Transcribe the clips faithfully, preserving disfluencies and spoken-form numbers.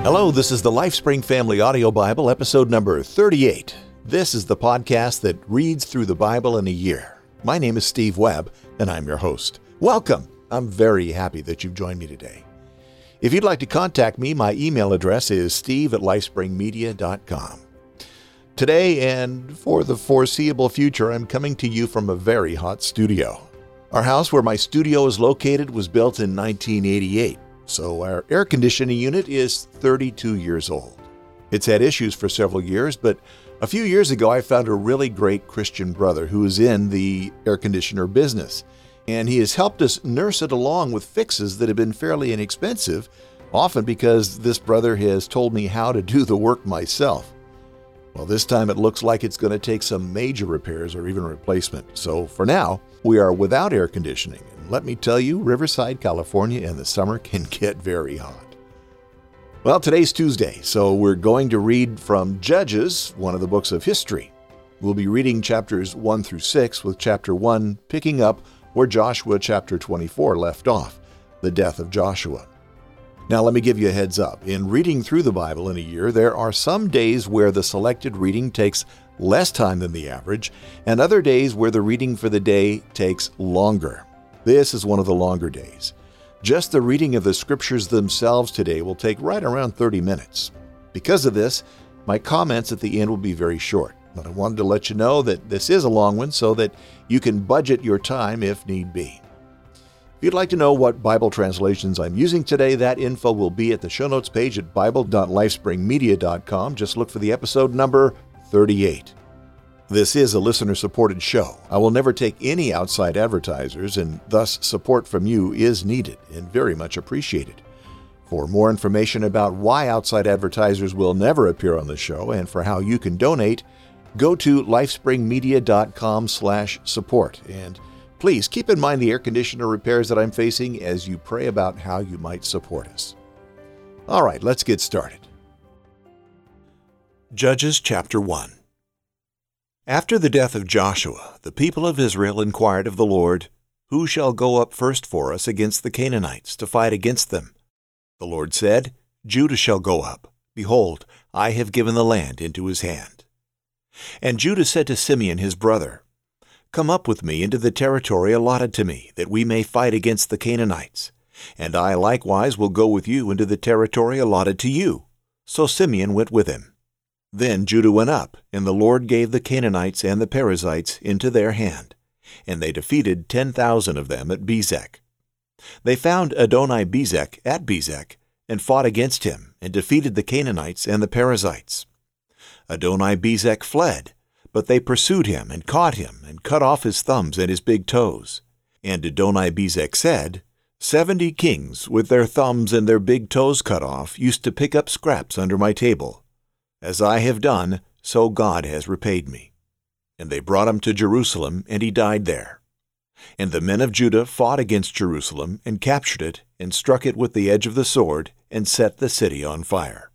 Hello, this is the LifeSpring Family Audio Bible, episode number thirty-eight. This is the podcast that reads through the Bible in a year. My name is Steve Webb, and I'm your host. Welcome. I'm very happy that you've joined me today. If you'd like to contact me, my email address is steve at lifespringmedia dot com. Today, and for the foreseeable future, I'm coming to you from a very hot studio. Our house where my studio is located was built in nineteen eighty-eight. So our air conditioning unit is thirty-two years old. It's had issues for several years, but a few years ago I found a really great Christian brother who is in the air conditioner business, and he has helped us nurse it along with fixes that have been fairly inexpensive, often because this brother has told me how to do the work myself. Well, this time it looks like it's going to take some major repairs or even replacement. So for now, we are without air conditioning. And let me tell you, Riverside, California in the summer can get very hot. Well, today's Tuesday, so we're going to read from Judges, one of the books of history. We'll be reading chapters one through six, with chapter one picking up where Joshua chapter twenty-four left off, the death of Joshua. Now, let me give you a heads up. In reading through the Bible in a year, there are some days where the selected reading takes less time than the average, and other days where the reading for the day takes longer. This is one of the longer days. Just the reading of the scriptures themselves today will take right around thirty minutes. Because of this, my comments at the end will be very short, but I wanted to let you know that this is a long one so that you can budget your time if need be. If you'd like to know what Bible translations I'm using today, that info will be at the show notes page at bible dot lifespringmedia dot com. Just look for the episode number thirty-eight. This is a listener-supported show. I will never take any outside advertisers, and thus support from you is needed and very much appreciated. For more information about why outside advertisers will never appear on the show and for how you can donate, go to lifespringmedia dot com slash support. And please keep in mind the air conditioner repairs that I'm facing as you pray about how you might support us. All right, let's get started. Judges chapter one. After the death of Joshua, the people of Israel inquired of the Lord, "Who shall go up first for us against the Canaanites to fight against them?" The Lord said, "Judah shall go up. Behold, I have given the land into his hand." And Judah said to Simeon his brother, "Come up with me into the territory allotted to me, that we may fight against the Canaanites. And I likewise will go with you into the territory allotted to you." So Simeon went with him. Then Judah went up, and the Lord gave the Canaanites and the Perizzites into their hand, and they defeated ten thousand of them at Bezek. They found Adoni-Bezek at Bezek, and fought against him, and defeated the Canaanites and the Perizzites. Adoni-Bezek fled, but they pursued him, and caught him, and cut off his thumbs and his big toes. And Adoni-Bezek said, Seventy kings, with their thumbs and their big toes cut off, used to pick up scraps under my table. As I have done, so God has repaid me. And they brought him to Jerusalem, and he died there. And the men of Judah fought against Jerusalem, and captured it, and struck it with the edge of the sword, and set the city on fire.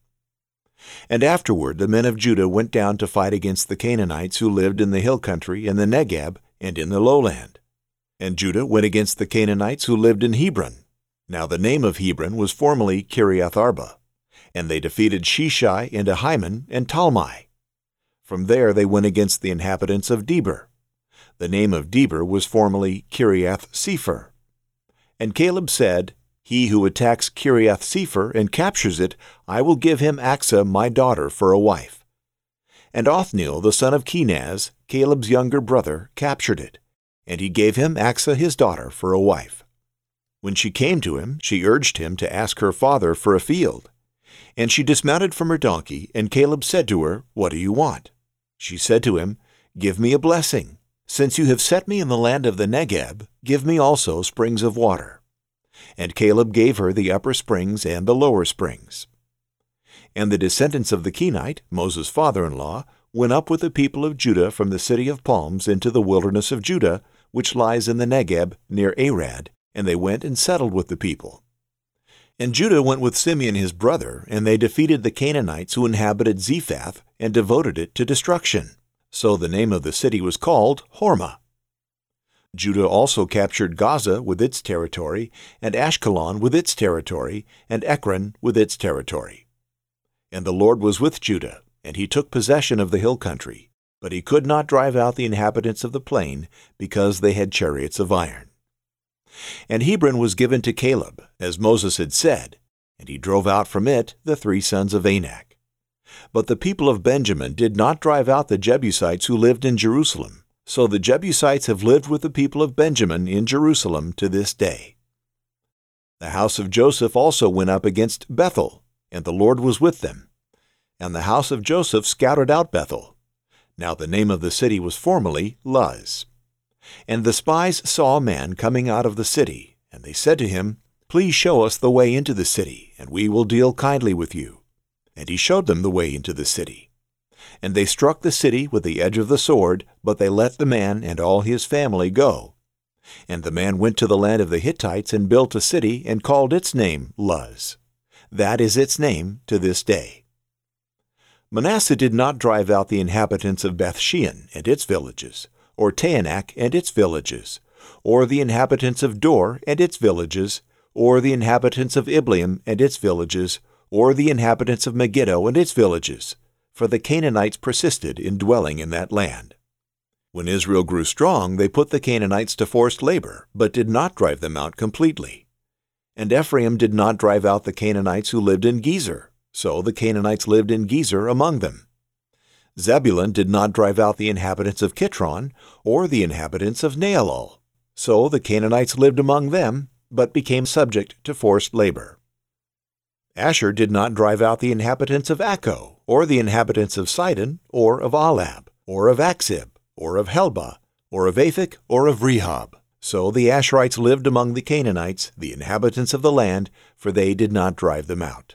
And afterward the men of Judah went down to fight against the Canaanites who lived in the hill country, in the Negeb, and in the lowland. And Judah went against the Canaanites who lived in Hebron. Now the name of Hebron was formerly Kiriath-Arba. And they defeated Sheshai and Ahiman and Talmai. From there they went against the inhabitants of Debir. The name of Debir was formerly Kiriath-Sepher. And Caleb said, "He who attacks Kiriath-Sepher and captures it, I will give him Achsah my daughter for a wife." And Othniel the son of Kenaz, Caleb's younger brother, captured it, and he gave him Achsah his daughter for a wife. When she came to him, she urged him to ask her father for a field. And she dismounted from her donkey, and Caleb said to her, "What do you want?" She said to him, "Give me a blessing. Since you have set me in the land of the Negeb, give me also springs of water." And Caleb gave her the upper springs and the lower springs. And the descendants of the Kenite, Moses' father-in-law, went up with the people of Judah from the city of palms into the wilderness of Judah, which lies in the Negeb near Arad, and they went and settled with the people. And Judah went with Simeon his brother, and they defeated the Canaanites who inhabited Zephath, and devoted it to destruction. So the name of the city was called Hormah. Judah also captured Gaza with its territory, and Ashkelon with its territory, and Ekron with its territory. And the Lord was with Judah, and he took possession of the hill country. But he could not drive out the inhabitants of the plain, because they had chariots of iron. And Hebron was given to Caleb, as Moses had said, and he drove out from it the three sons of Anak. But the people of Benjamin did not drive out the Jebusites who lived in Jerusalem. So the Jebusites have lived with the people of Benjamin in Jerusalem to this day. The house of Joseph also went up against Bethel, and the Lord was with them. And the house of Joseph scouted out Bethel. Now the name of the city was formerly Luz. And the spies saw a man coming out of the city, and they said to him, Please show us the way into the city, and we will deal kindly with you. And he showed them the way into the city. And they struck the city with the edge of the sword, but they let the man and all his family go. And the man went to the land of the Hittites and built a city and called its name Luz. That is its name to this day. Manasseh did not drive out the inhabitants of Bethshean and its villages, or Taanach and its villages, or the inhabitants of Dor and its villages, or the inhabitants of Ibleam and its villages, or the inhabitants of Megiddo and its villages, for the Canaanites persisted in dwelling in that land. When Israel grew strong, they put the Canaanites to forced labor, but did not drive them out completely. And Ephraim did not drive out the Canaanites who lived in Gezer, so the Canaanites lived in Gezer among them. Zebulun did not drive out the inhabitants of Kitron, or the inhabitants of Naalol, so the Canaanites lived among them, but became subject to forced labor. Asher did not drive out the inhabitants of Akko, or the inhabitants of Sidon, or of Alab, or of Aksib, or of Helba, or of Aphek, or of Rehob. So the Asherites lived among the Canaanites, the inhabitants of the land, for they did not drive them out.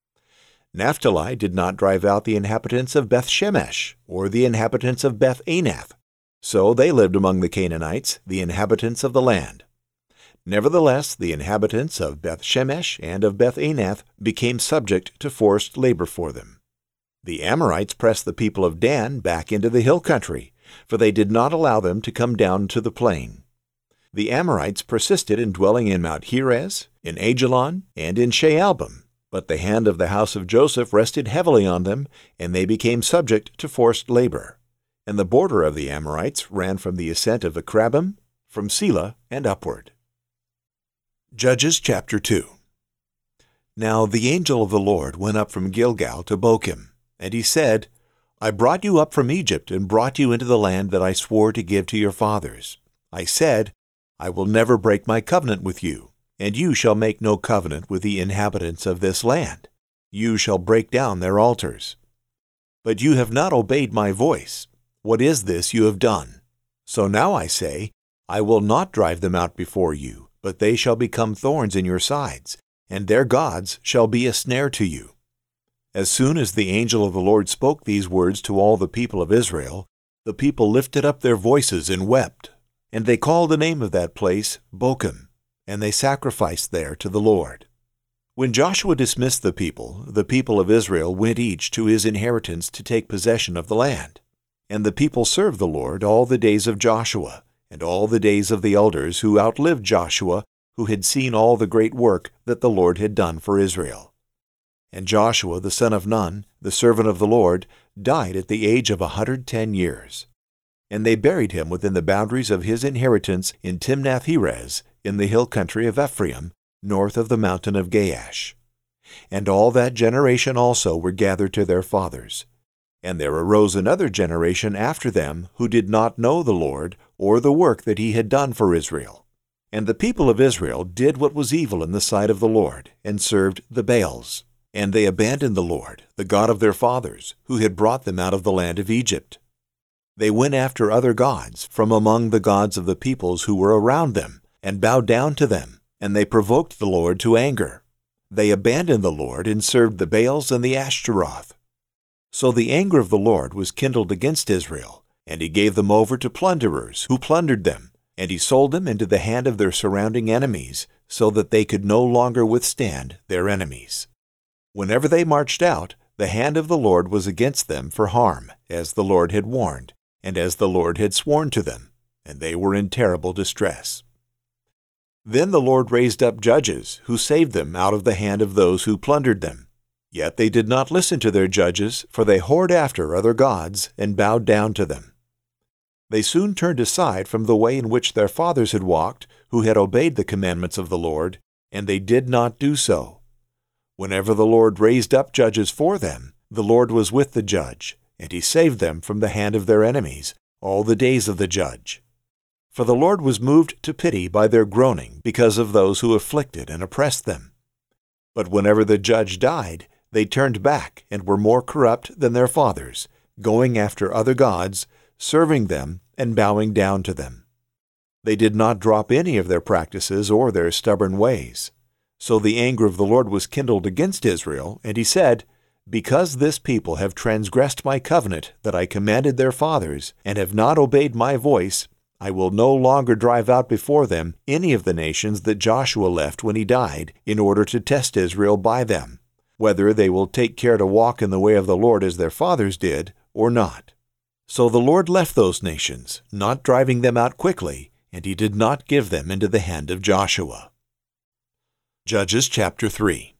Naphtali did not drive out the inhabitants of Beth-Shemesh, or the inhabitants of Beth-Anath. So they lived among the Canaanites, the inhabitants of the land. Nevertheless, the inhabitants of Beth-Shemesh and of Beth-Anath became subject to forced labor for them. The Amorites pressed the people of Dan back into the hill country, for they did not allow them to come down to the plain. The Amorites persisted in dwelling in Mount Heres, in Ajalon, and in Shaalbim, but the hand of the house of Joseph rested heavily on them, and they became subject to forced labor. And the border of the Amorites ran from the ascent of Akrabim, from Selah, and upward. Judges chapter two. Now the angel of the Lord went up from Gilgal to Bochim, and he said, I brought you up from Egypt and brought you into the land that I swore to give to your fathers. I said, I will never break my covenant with you, and you shall make no covenant with the inhabitants of this land. You shall break down their altars. But you have not obeyed my voice. What is this you have done? So now I say, I will not drive them out before you, but they shall become thorns in your sides, and their gods shall be a snare to you. As soon as the angel of the Lord spoke these words to all the people of Israel, the people lifted up their voices and wept. And they called the name of that place Bochim, and they sacrificed there to the Lord. When Joshua dismissed the people, the people of Israel went each to his inheritance to take possession of the land. And the people served the Lord all the days of Joshua, and all the days of the elders who outlived Joshua, who had seen all the great work that the Lord had done for Israel. And Joshua the son of Nun, the servant of the Lord, died at the age of a hundred ten years. And they buried him within the boundaries of his inheritance in Timnath-Heres, in the hill country of Ephraim, north of the mountain of Gaash. And all that generation also were gathered to their fathers. And there arose another generation after them who did not know the Lord, or the work that he had done for Israel. And the people of Israel did what was evil in the sight of the Lord, and served the Baals. And they abandoned the Lord, the God of their fathers, who had brought them out of the land of Egypt. They went after other gods from among the gods of the peoples who were around them, and bowed down to them, and they provoked the Lord to anger. They abandoned the Lord and served the Baals and the Ashtaroth. So the anger of the Lord was kindled against Israel, and he gave them over to plunderers, who plundered them, and he sold them into the hand of their surrounding enemies, so that they could no longer withstand their enemies. Whenever they marched out, the hand of the Lord was against them for harm, as the Lord had warned, and as the Lord had sworn to them, and they were in terrible distress. Then the Lord raised up judges, who saved them out of the hand of those who plundered them. Yet they did not listen to their judges, for they whored after other gods and bowed down to them. They soon turned aside from the way in which their fathers had walked, who had obeyed the commandments of the Lord, and they did not do so. Whenever the Lord raised up judges for them, the Lord was with the judge, and he saved them from the hand of their enemies all the days of the judge. For the Lord was moved to pity by their groaning because of those who afflicted and oppressed them. But whenever the judge died, they turned back and were more corrupt than their fathers, going after other gods, serving them and bowing down to them. They did not drop any of their practices or their stubborn ways. So the anger of the Lord was kindled against Israel, and he said, Because this people have transgressed my covenant that I commanded their fathers, and have not obeyed my voice, I will no longer drive out before them any of the nations that Joshua left when he died, in order to test Israel by them, whether they will take care to walk in the way of the Lord as their fathers did, or not. So the Lord left those nations, not driving them out quickly, and he did not give them into the hand of Joshua. Judges chapter three.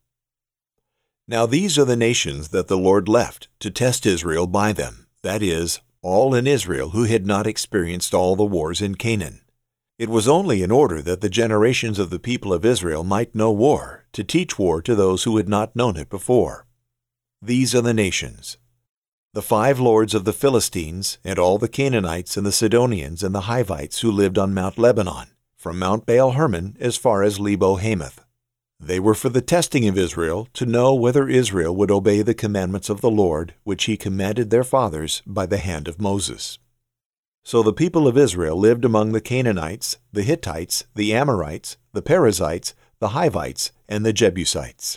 Now these are the nations that the Lord left to test Israel by them, that is, all in Israel who had not experienced all the wars in Canaan. It was only in order that the generations of the people of Israel might know war, to teach war to those who had not known it before. These are the nations: the five lords of the Philistines, and all the Canaanites and the Sidonians and the Hivites who lived on Mount Lebanon, from Mount Baal-Hermon as far as Lebo-Hamath. They were for the testing of Israel, to know whether Israel would obey the commandments of the Lord, which he commanded their fathers by the hand of Moses. So the people of Israel lived among the Canaanites, the Hittites, the Amorites, the Perizzites, the Hivites, and the Jebusites.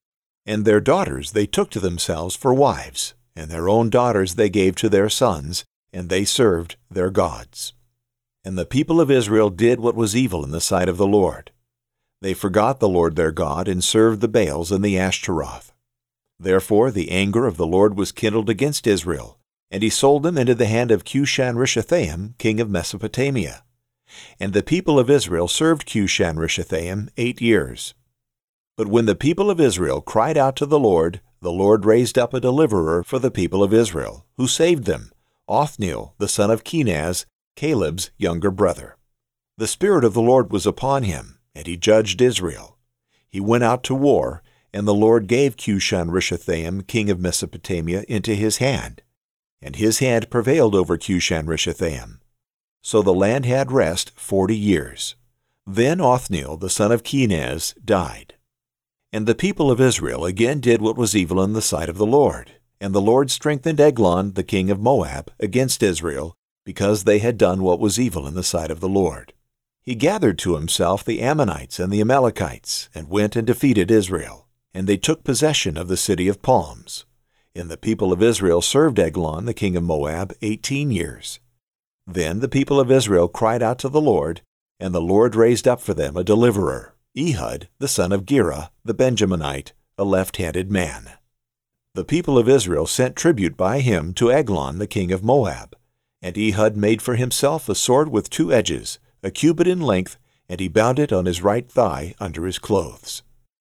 And their daughters they took to themselves for wives, and their own daughters they gave to their sons, and they served their gods. And the people of Israel did what was evil in the sight of the Lord. They forgot the Lord their God, and served the Baals and the Ashtaroth. Therefore the anger of the Lord was kindled against Israel, and he sold them into the hand of Cushan-Rishathaim, king of Mesopotamia. And the people of Israel served Cushan-Rishathaim eight years. But when the people of Israel cried out to the Lord, the Lord raised up a deliverer for the people of Israel, who saved them, Othniel, the son of Kenaz, Caleb's younger brother. The Spirit of the Lord was upon him, and he judged Israel. He went out to war, and the Lord gave Cushan-Rishathaim, king of Mesopotamia, into his hand. And his hand prevailed over Cushan-Rishathaim. So the land had rest forty years. Then Othniel, the son of Kenaz, died. And the people of Israel again did what was evil in the sight of the Lord. And the Lord strengthened Eglon, the king of Moab, against Israel, because they had done what was evil in the sight of the Lord. He gathered to himself the Ammonites and the Amalekites, and went and defeated Israel. And they took possession of the city of palms. And the people of Israel served Eglon, the king of Moab, eighteen years. Then the people of Israel cried out to the Lord, and the Lord raised up for them a deliverer, Ehud, the son of Gera, the Benjaminite, a left-handed man. The people of Israel sent tribute by him to Eglon, the king of Moab. And Ehud made for himself a sword with two edges, a cubit in length, and he bound it on his right thigh under his clothes.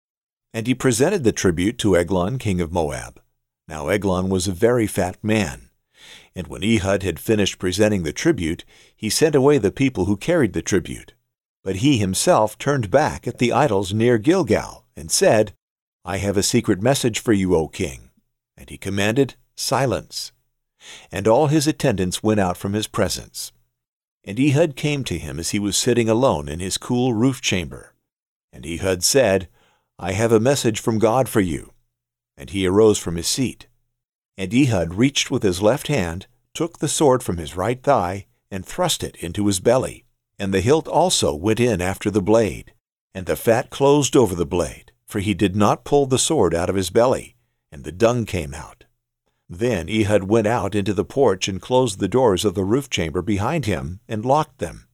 And he presented the tribute to Eglon, king of Moab. Now Eglon was a very fat man. And when Ehud had finished presenting the tribute, he sent away the people who carried the tribute. But he himself turned back at the idols near Gilgal, and said, I have a secret message for you, O king. And he commanded, Silence. And all his attendants went out from his presence. And Ehud came to him as he was sitting alone in his cool roof chamber. And Ehud said, I have a message from God for you. And he arose from his seat. And Ehud reached with his left hand, took the sword from his right thigh, and thrust it into his belly. And the hilt also went in after the blade. And the fat closed over the blade, for he did not pull the sword out of his belly, and the dung came out. Then Ehud went out into the porch and closed the doors of the roof chamber behind him and locked them.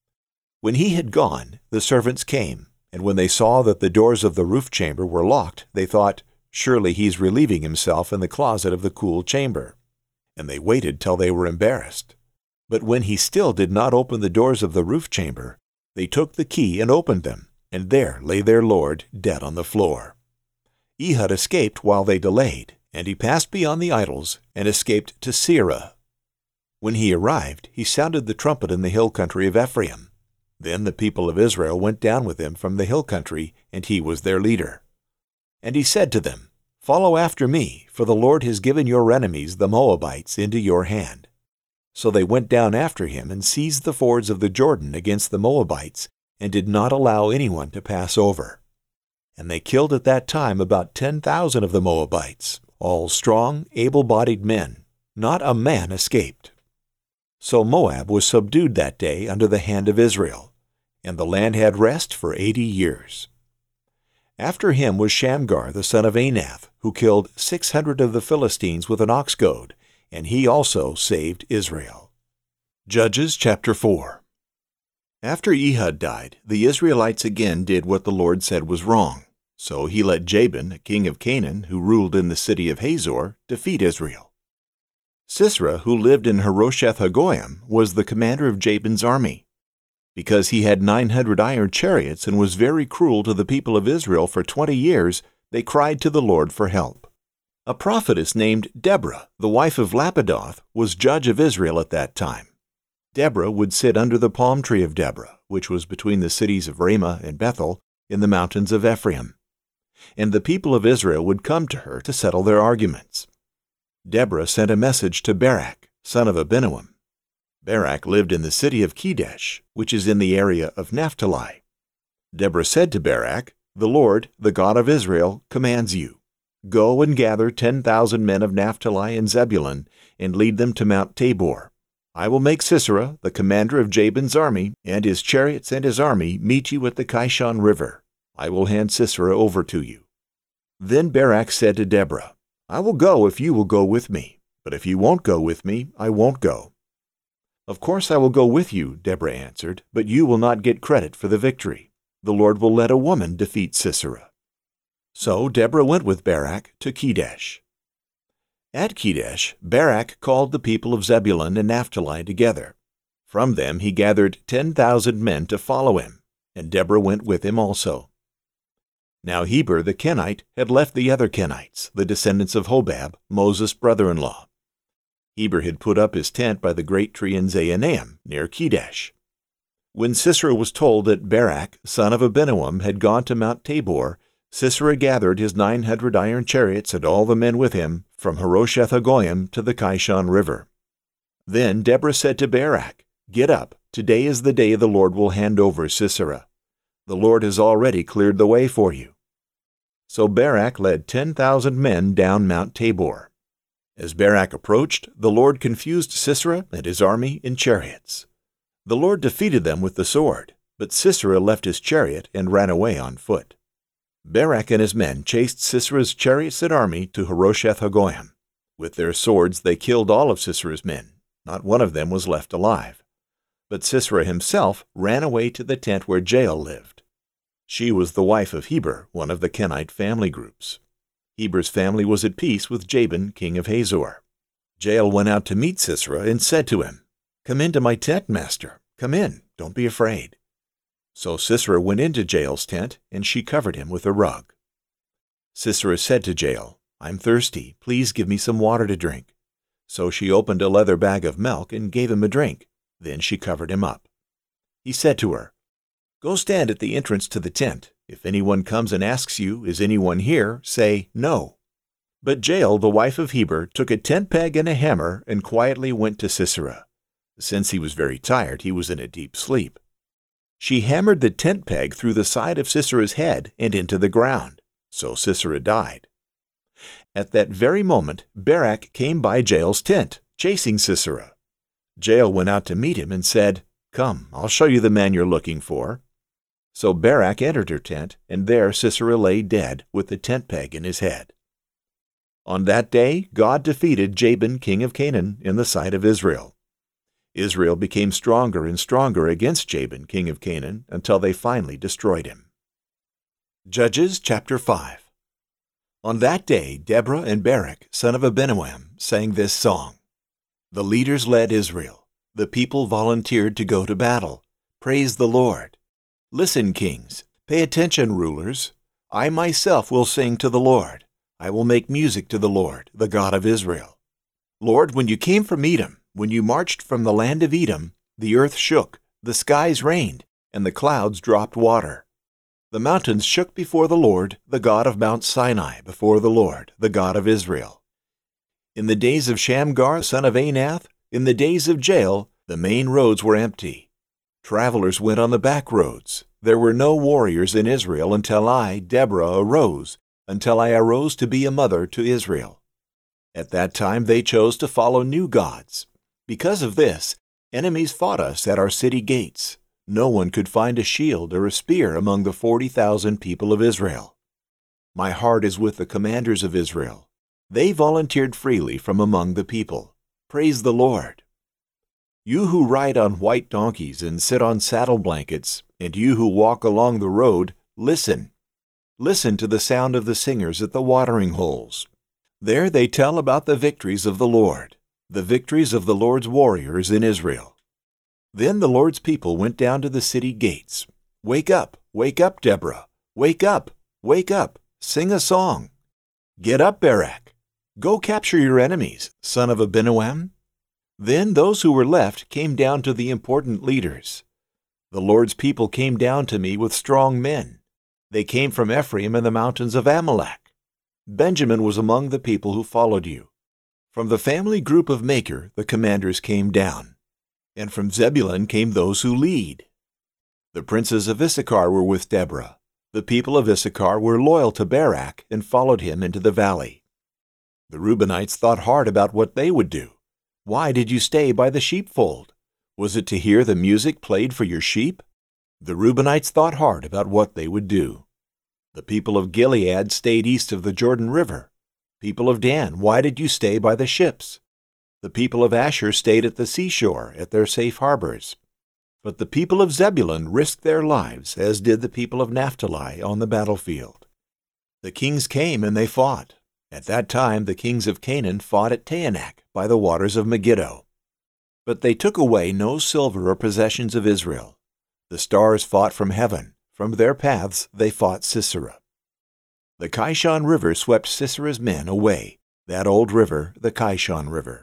When he had gone, the servants came, and when they saw that the doors of the roof chamber were locked, they thought, Surely he's relieving himself in the closet of the cool chamber. And they waited till they were embarrassed. But when he still did not open the doors of the roof chamber, they took the key and opened them, and there lay their lord dead on the floor. Ehud escaped while they delayed, and he passed beyond the idols and escaped to Seirah. When he arrived, he sounded the trumpet in the hill country of Ephraim. Then the people of Israel went down with him from the hill country, and he was their leader. And he said to them, "Follow after me, for the Lord has given your enemies, the Moabites, into your hand." So they went down after him and seized the fords of the Jordan against the Moabites, and did not allow anyone to pass over. And they killed at that time about ten thousand of the Moabites, all strong, able-bodied men. Not a man escaped. So Moab was subdued that day under the hand of Israel, and the land had rest for eighty years. After him was Shamgar the son of Anath, who killed six hundred of the Philistines with an ox goad, and he also saved Israel. Judges chapter four. After Ehud died, the Israelites again did what the Lord said was wrong. So he let Jabin, king of Canaan, who ruled in the city of Hazor, defeat Israel. Sisera, who lived in Harosheth-Hagoyim, was the commander of Jabin's army. Because he had nine hundred iron chariots and was very cruel to the people of Israel for twenty years, they cried to the Lord for help. A prophetess named Deborah, the wife of Lapidoth, was judge of Israel at that time. Deborah would sit under the palm tree of Deborah, which was between the cities of Ramah and Bethel, in the mountains of Ephraim. And the people of Israel would come to her to settle their arguments. Deborah sent a message to Barak, son of Abinoam. Barak lived in the city of Kedesh, which is in the area of Naphtali. Deborah said to Barak, "The Lord, the God of Israel, commands you. Go and gather ten thousand men of Naphtali and Zebulun, and lead them to Mount Tabor. I will make Sisera, the commander of Jabin's army, and his chariots and his army, meet you at the Kishon River. I will hand Sisera over to you." Then Barak said to Deborah, "I will go if you will go with me, but if you won't go with me, I won't go." "Of course I will go with you," Deborah answered, "but you will not get credit for the victory. The Lord will let a woman defeat Sisera." So Deborah went with Barak to Kedesh. At Kedesh, Barak called the people of Zebulun and Naphtali together. From them he gathered ten thousand men to follow him, and Deborah went with him also. Now Heber the Kenite had left the other Kenites, the descendants of Hobab, Moses' brother-in-law. Heber had put up his tent by the great tree in Zaanaim, near Kedesh. When Sisera was told that Barak, son of Abinoam, had gone to Mount Tabor, Sisera gathered his nine hundred iron chariots and all the men with him from Harosheth-Hagoyim to the Kishon River. Then Deborah said to Barak, "Get up, today is the day the Lord will hand over Sisera. The Lord has already cleared the way for you." So Barak led ten thousand men down Mount Tabor. As Barak approached, the Lord confused Sisera and his army in chariots. The Lord defeated them with the sword, but Sisera left his chariot and ran away on foot. Barak and his men chased Sisera's chariots and army to Harosheth-Hagoyim. With their swords they killed all of Sisera's men. Not one of them was left alive. But Sisera himself ran away to the tent where Jael lived. She was the wife of Heber, one of the Kenite family groups. Heber's family was at peace with Jabin, king of Hazor. Jael went out to meet Sisera and said to him, "Come into my tent, master. Come in. Don't be afraid." So Sisera went into Jael's tent, and she covered him with a rug. Sisera said to Jael, "I'm thirsty. Please give me some water to drink." So she opened a leather bag of milk and gave him a drink. Then she covered him up. He said to her, "Go stand at the entrance to the tent. If anyone comes and asks you, 'Is anyone here?' say, 'No.'" But Jael, the wife of Heber, took a tent peg and a hammer and quietly went to Sisera. Since he was very tired, he was in a deep sleep. She hammered the tent peg through the side of Sisera's head and into the ground. So Sisera died. At that very moment, Barak came by Jael's tent, chasing Sisera. Jael went out to meet him and said, "Come, I'll show you the man you're looking for." So Barak entered her tent, and there Sisera lay dead with the tent peg in his head. On that day, God defeated Jabin, king of Canaan, in the sight of Israel. Israel became stronger and stronger against Jabin, king of Canaan, until they finally destroyed him. Judges chapter five. On that day, Deborah and Barak, son of Abinoam, sang this song. The leaders led Israel. The people volunteered to go to battle. Praise the Lord. Listen, kings. Pay attention, rulers. I myself will sing to the Lord. I will make music to the Lord, the God of Israel. Lord, when you came from Edom, when you marched from the land of Edom, the earth shook, the skies rained, and the clouds dropped water. The mountains shook before the Lord, the God of Mount Sinai, before the Lord, the God of Israel. In the days of Shamgar, son of Anath, in the days of Jael, the main roads were empty. Travelers went on the back roads. There were no warriors in Israel until I, Deborah, arose, until I arose to be a mother to Israel. At that time they chose to follow new gods. Because of this, enemies fought us at our city gates. No one could find a shield or a spear among the forty thousand people of Israel. My heart is with the commanders of Israel. They volunteered freely from among the people. Praise the Lord. You who ride on white donkeys and sit on saddle blankets, and you who walk along the road, listen. Listen to the sound of the singers at the watering holes. There they tell about the victories of the Lord, the victories of the Lord's warriors in Israel. Then the Lord's people went down to the city gates. Wake up, wake up, Deborah. Wake up, wake up, sing a song. Get up, Barak. Go capture your enemies, son of Abinoam. Then those who were left came down to the important leaders. The Lord's people came down to me with strong men. They came from Ephraim and the mountains of Amalek. Benjamin was among the people who followed you. From the family group of Machir the commanders came down. And from Zebulun came those who lead. The princes of Issachar were with Deborah. The people of Issachar were loyal to Barak and followed him into the valley. The Reubenites thought hard about what they would do. Why did you stay by the sheepfold? Was it to hear the music played for your sheep? The Reubenites thought hard about what they would do. The people of Gilead stayed east of the Jordan River. People of Dan, why did you stay by the ships? The people of Asher stayed at the seashore, at their safe harbors. But the people of Zebulun risked their lives, as did the people of Naphtali on the battlefield. The kings came and they fought. At that time the kings of Canaan fought at Taanach by the waters of Megiddo. But they took away no silver or possessions of Israel. The stars fought from heaven. From their paths they fought Sisera. The Kishon River swept Sisera's men away, that old river, the Kishon River.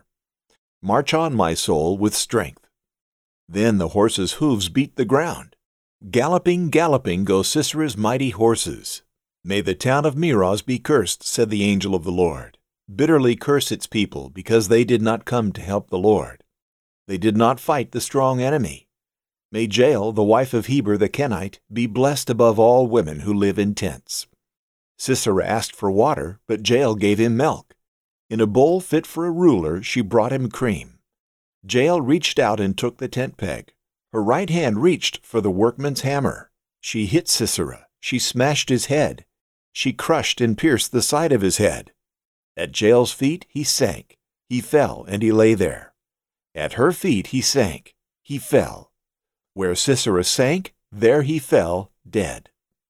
March on, my soul, with strength. Then the horses' hooves beat the ground. Galloping, galloping go Sisera's mighty horses. May the town of Meroz be cursed, said the angel of the Lord. Bitterly curse its people, because they did not come to help the Lord. They did not fight the strong enemy. May Jael, the wife of Heber the Kenite, be blessed above all women who live in tents. Sisera asked for water, but Jael gave him milk. In a bowl fit for a ruler, she brought him cream. Jael reached out and took the tent peg. Her right hand reached for the workman's hammer. She hit Sisera. She smashed his head. She crushed and pierced the side of his head. At Jael's feet he sank. He fell, and he lay there. At her feet he sank. He fell. Where Sisera sank, there he fell, dead.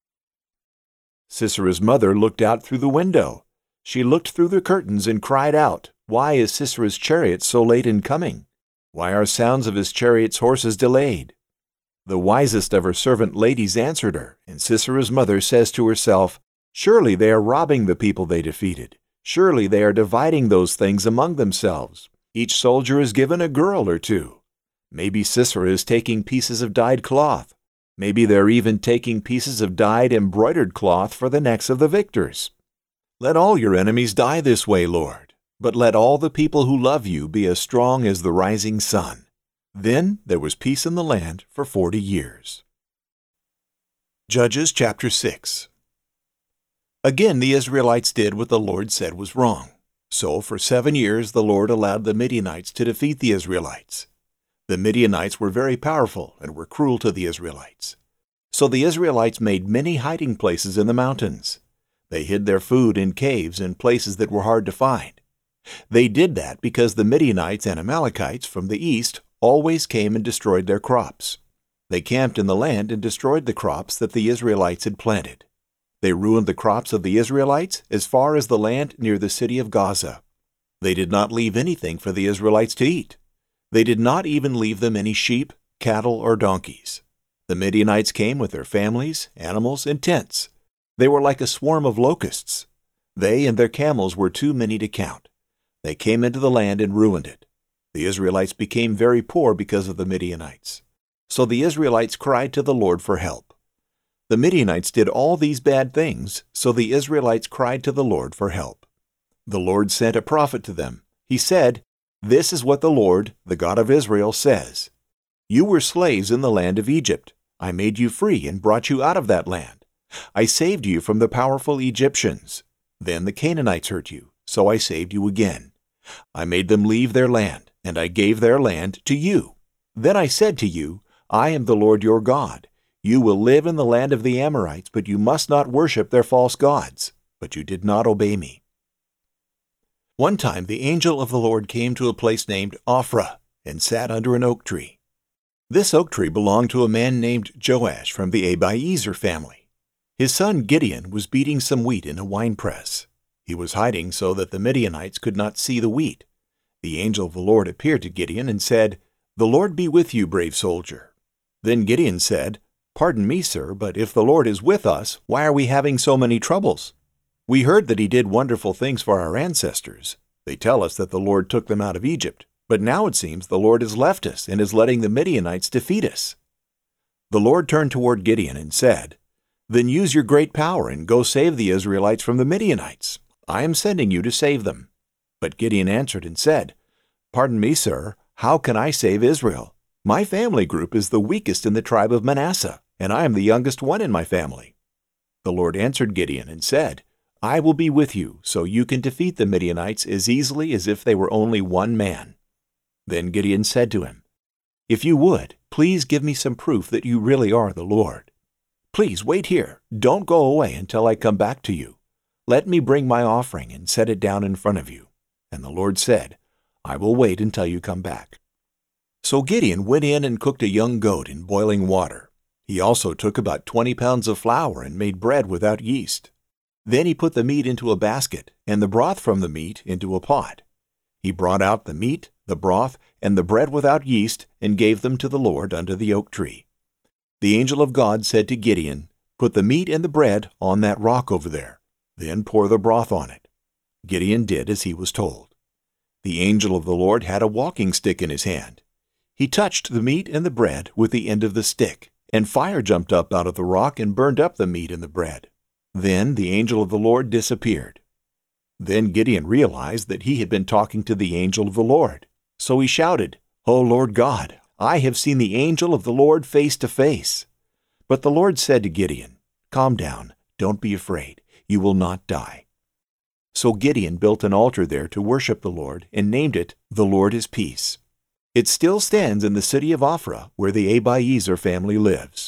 Sisera's mother looked out through the window. She looked through the curtains and cried out, Why is Sisera's chariot so late in coming? Why are sounds of his chariot's horses delayed? The wisest of her servant ladies answered her, and Sisera's mother says to herself, Surely they are robbing the people they defeated. Surely they are dividing those things among themselves. Each soldier is given a girl or two. Maybe Sisera is taking pieces of dyed cloth. Maybe they're even taking pieces of dyed embroidered cloth for the necks of the victors. Let all your enemies die this way, Lord, but let all the people who love you be as strong as the rising sun. Then there was peace in the land for forty years. Judges chapter six. Again the Israelites did what the Lord said was wrong. So for seven years the Lord allowed the Midianites to defeat the Israelites. The Midianites were very powerful and were cruel to the Israelites. So the Israelites made many hiding places in the mountains. They hid their food in caves and places that were hard to find. They did that because the Midianites and Amalekites from the east always came and destroyed their crops. They camped in the land and destroyed the crops that the Israelites had planted. They ruined the crops of the Israelites as far as the land near the city of Gaza. They did not leave anything for the Israelites to eat. They did not even leave them any sheep, cattle, or donkeys. The Midianites came with their families, animals, and tents. They were like a swarm of locusts. They and their camels were too many to count. They came into the land and ruined it. The Israelites became very poor because of the Midianites. So the Israelites cried to the Lord for help. The Midianites did all these bad things, so the Israelites cried to the Lord for help. The Lord sent a prophet to them. He said, "This is what the Lord, the God of Israel, says. You were slaves in the land of Egypt. I made you free and brought you out of that land. I saved you from the powerful Egyptians. Then the Canaanites hurt you, so I saved you again. I made them leave their land, and I gave their land to you. Then I said to you, I am the Lord your God. You will live in the land of the Amorites, but you must not worship their false gods. But you did not obey me." One time the angel of the Lord came to a place named Ophrah and sat under an oak tree. This oak tree belonged to a man named Joash from the Abiezer family. His son Gideon was beating some wheat in a winepress. He was hiding so that the Midianites could not see the wheat. The angel of the Lord appeared to Gideon and said, "The Lord be with you, brave soldier." Then Gideon said, "Pardon me, sir, but if the Lord is with us, why are we having so many troubles? We heard that he did wonderful things for our ancestors. They tell us that the Lord took them out of Egypt, but now it seems the Lord has left us and is letting the Midianites defeat us." The Lord turned toward Gideon and said, "Then use your great power and go save the Israelites from the Midianites. I am sending you to save them." But Gideon answered and said, "Pardon me, sir, how can I save Israel? My family group is the weakest in the tribe of Manasseh, and I am the youngest one in my family." The Lord answered Gideon and said, "I will be with you, so you can defeat the Midianites as easily as if they were only one man." Then Gideon said to him, "If you would, please give me some proof that you really are the Lord. Please wait here. Don't go away until I come back to you. Let me bring my offering and set it down in front of you." And the Lord said, "I will wait until you come back." So Gideon went in and cooked a young goat in boiling water. He also took about twenty pounds of flour and made bread without yeast. Then he put the meat into a basket, and the broth from the meat into a pot. He brought out the meat, the broth, and the bread without yeast, and gave them to the Lord under the oak tree. The angel of God said to Gideon, "Put the meat and the bread on that rock over there. Then pour the broth on it." Gideon did as he was told. The angel of the Lord had a walking stick in his hand. He touched the meat and the bread with the end of the stick, and fire jumped up out of the rock and burned up the meat and the bread. Then the angel of the Lord disappeared. Then Gideon realized that he had been talking to the angel of the Lord. So he shouted, "O Lord God, I have seen the angel of the Lord face to face." But the Lord said to Gideon, "Calm down, don't be afraid. You will not die." So Gideon built an altar there to worship the Lord and named it, "The Lord is Peace." It still stands in the city of Ophrah, where the Abiezer family lives.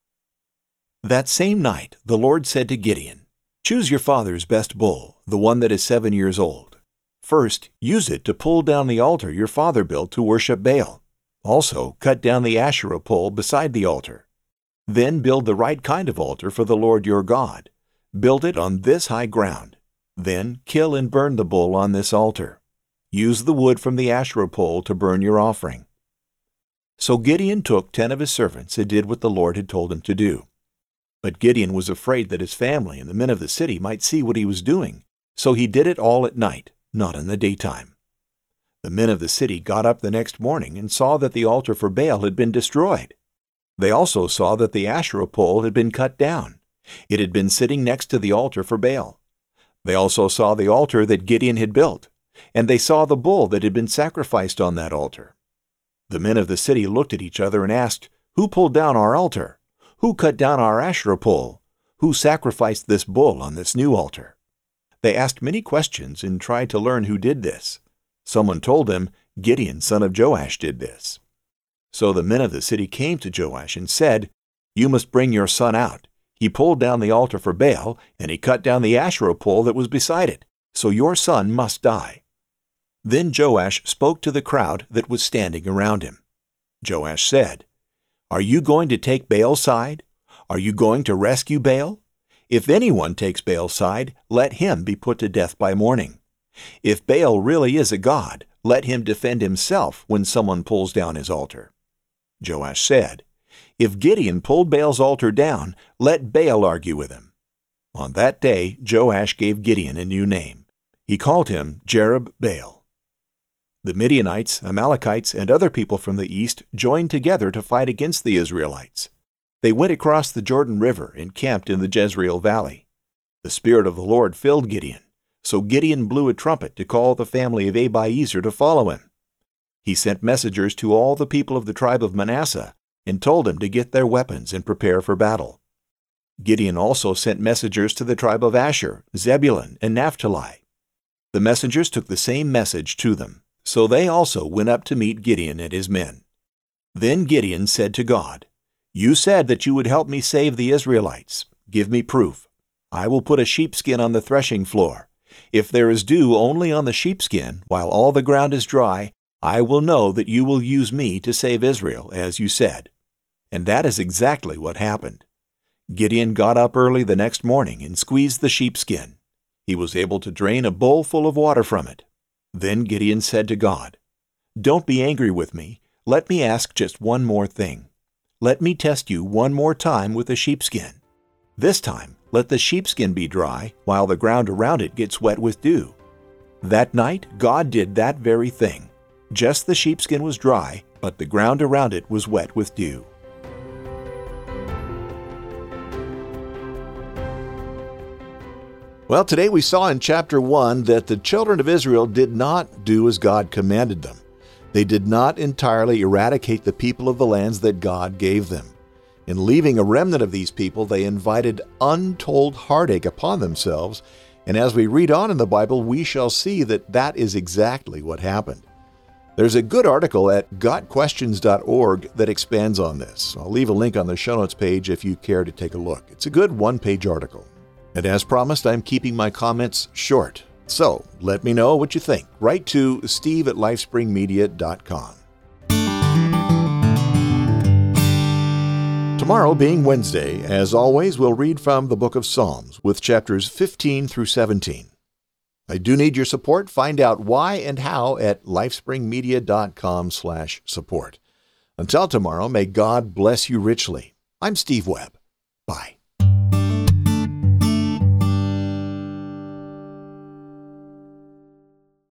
That same night the Lord said to Gideon, "Choose your father's best bull, the one that is seven years old. First, use it to pull down the altar your father built to worship Baal. Also, cut down the Asherah pole beside the altar. Then build the right kind of altar for the Lord your God. Build it on this high ground. Then kill and burn the bull on this altar. Use the wood from the Asherah pole to burn your offering." So Gideon took ten of his servants and did what the Lord had told him to do. But Gideon was afraid that his family and the men of the city might see what he was doing, so he did it all at night, not in the daytime. The men of the city got up the next morning and saw that the altar for Baal had been destroyed. They also saw that the Asherah pole had been cut down. It had been sitting next to the altar for Baal. They also saw the altar that Gideon had built, and they saw the bull that had been sacrificed on that altar. The men of the city looked at each other and asked, "Who pulled down our altar? Who cut down our Asherah pole? Who sacrificed this bull on this new altar?" They asked many questions and tried to learn who did this. Someone told them, "Gideon, son of Joash, did this." So the men of the city came to Joash and said, "You must bring your son out. He pulled down the altar for Baal, and he cut down the Asherah pole that was beside it. So your son must die." Then Joash spoke to the crowd that was standing around him. Joash said, "Are you going to take Baal's side? Are you going to rescue Baal? If anyone takes Baal's side, let him be put to death by morning. If Baal really is a god, let him defend himself when someone pulls down his altar." Joash said, "If Gideon pulled Baal's altar down, let Baal argue with him." On that day, Joash gave Gideon a new name. He called him Jerub-Baal. The Midianites, Amalekites, and other people from the east joined together to fight against the Israelites. They went across the Jordan River and camped in the Jezreel Valley. The Spirit of the Lord filled Gideon, so Gideon blew a trumpet to call the family of Abiezer to follow him. He sent messengers to all the people of the tribe of Manasseh and told them to get their weapons and prepare for battle. Gideon also sent messengers to the tribe of Asher, Zebulun, and Naphtali. The messengers took the same message to them, so they also went up to meet Gideon and his men. Then Gideon said to God, "You said that you would help me save the Israelites. Give me proof. I will put a sheepskin on the threshing floor. If there is dew only on the sheepskin, while all the ground is dry, I will know that you will use me to save Israel, as you said." And that is exactly what happened. Gideon got up early the next morning and squeezed the sheepskin. He was able to drain a bowl full of water from it. Then Gideon said to God, "Don't be angry with me. Let me ask just one more thing. Let me test you one more time with the sheepskin. This time, let the sheepskin be dry, while the ground around it gets wet with dew." That night, God did that very thing. Just the sheepskin was dry, but the ground around it was wet with dew. Well, today we saw in chapter one that the children of Israel did not do as God commanded them. They did not entirely eradicate the people of the lands that God gave them. In leaving a remnant of these people, they invited untold heartache upon themselves, and as we read on in the Bible, we shall see that that is exactly what happened. There's a good article at got questions dot org that expands on this. I'll leave a link on the show notes page if you care to take a look. It's a good one-page article. And as promised, I'm keeping my comments short. So let me know what you think. Write to steve at lifespring media dot com. Tomorrow, being Wednesday, as always, we'll read from the book of Psalms with chapters fifteen through seventeen. I do need your support. Find out why and how at lifespring media dot com slash support. Until tomorrow, may God bless you richly. I'm Steve Webb. Bye.